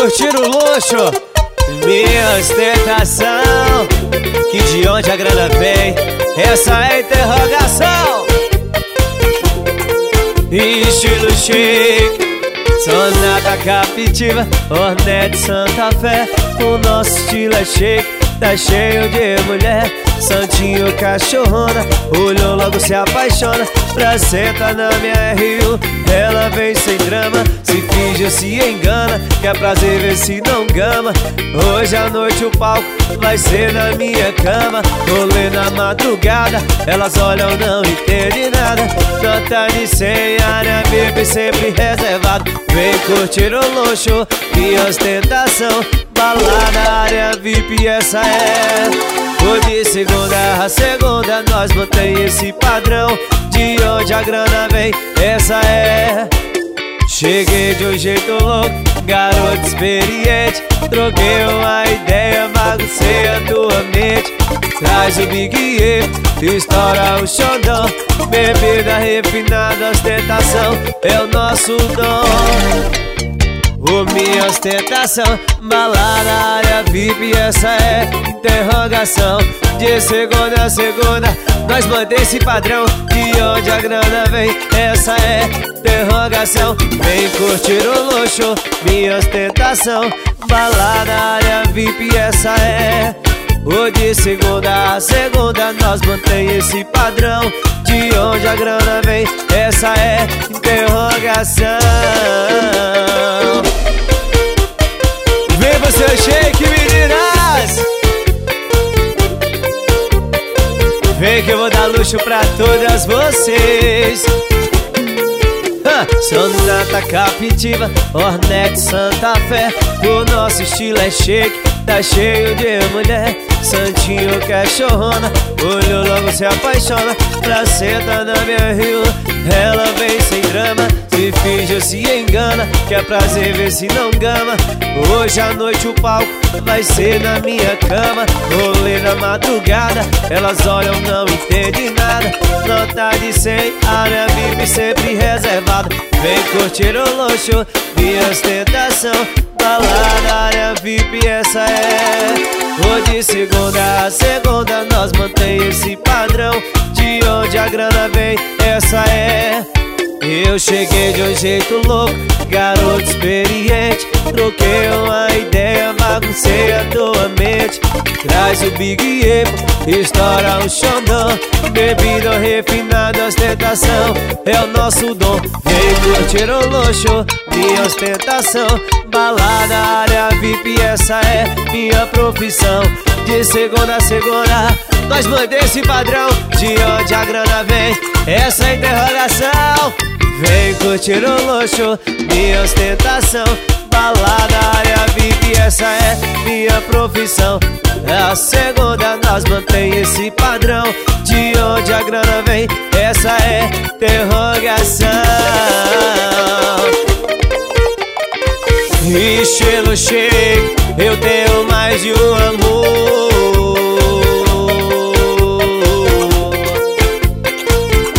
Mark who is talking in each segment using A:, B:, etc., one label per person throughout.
A: curtir o luxo, minha ostentação. Que de onde a grana vem? Essa é a interrogação. Estilo chique, sonata captiva, Hornet Santa Fé. O nosso estilo é chique, tá cheio de mulher. Santinho cachorrona, olhou logo se apaixona. Pra sentar na minha RU, ela vem sem drama. Se finge, se engana, quer prazer, vê se não gama. Hoje à noite o palco vai ser na minha cama. Rolê na madrugada, elas olham, não entendem nada. Nota de 100, área VIP sempre reservado. Vem curtir o luxo e ostentação. Balada, área VIP, essa é. Foi de segunda a segunda, nós mantém esse padrão. De onde a grana vem, essa é. Cheguei de um jeito louco, garoto experiente. Troquei uma ideia, baguncei a tua mente. Traz o Big E, estoura o xodó. Bebida refinada, ostentação é o nosso dom. Minha ostentação, balada, área VIP, essa é interrogação. De segunda a segunda, nós mantém esse padrão. De onde a grana vem, essa é interrogação. Vem curtir o luxo, minha ostentação. Balada, área VIP, essa é. De segunda a segunda, nós mantém esse padrão. De onde a grana vem, essa é interrogação. Vem você shake, meninas. Vem que eu vou dar luxo pra todas vocês. Sonata captiva, Hornet Santa Fé. O nosso estilo é chique, tá cheio de mulher. Santinho cachorrona, olhou logo se apaixona. Pra sentar na minha rio, ela vem sem drama. Se finge, se engana, quer prazer, vê se não gama. Hoje à noite o palco vai ser na minha cama. Rolê na madrugada, elas olham, não entendem nada. Nota de 100, área VIP sempre reservado. Vem curtir o luxo, minha ostentação. Balada, área VIP, essa é. De segunda a segunda, nós mantém esse padrão. De onde a grana vem, essa é. Eu cheguei de um jeito louco, garoto experiente. Troquei uma ideia, baguncei a tua mente. Traz o Big E, estoura o xodó. Bebida refinada, ostentação é o nosso dom. Vem curtir o luxo, minha ostentação. Balada, área VIP, essa é minha profissão. De segunda a segunda, nós mantém esse padrão. De onde a grana vem, essa é a interrogação. Vem curtir o luxo, minha ostentação. Balada, área VIP, essa é minha profissão. A segunda, nós mantém esse padrão. De onde a grana vem, essa é interrogação. Estilo chique, eu tenho mais de um amor.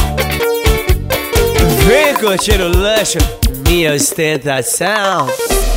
A: Vem curtir o luxo, minha ostentação.